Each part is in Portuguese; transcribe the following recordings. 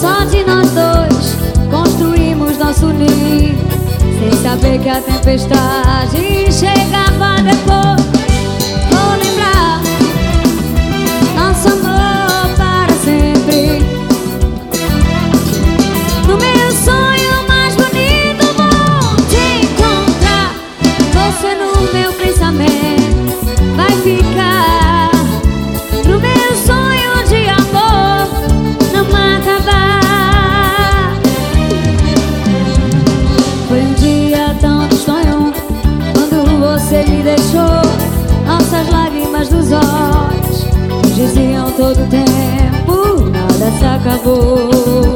Só de nós dois construímos nosso ninho, sem saber que a tempestade chegava depois. Vou lembrar nosso amor para sempre. No meu sonho mais bonito vou te encontrar. Você no meu pensamento vai ficar. No meu sonho de amor não acabar. Foi um dia tão tristonho quando você me deixou. Nossas lágrimas dos olhos diziam todo o tempo: nada se acabou.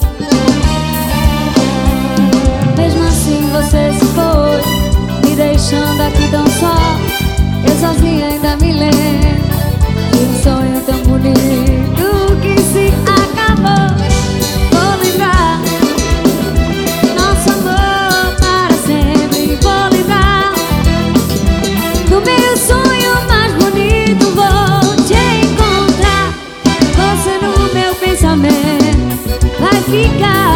Mesmo assim você se foi, me deixando aqui tão só. Eu sozinha ainda me lembro de um sonho tão bonito que se acabou. Vou lembrar nosso amor para sempre. Vou lembrar do meu sonho mais bonito. Vou te encontrar. Você no meu pensamento vai ficar.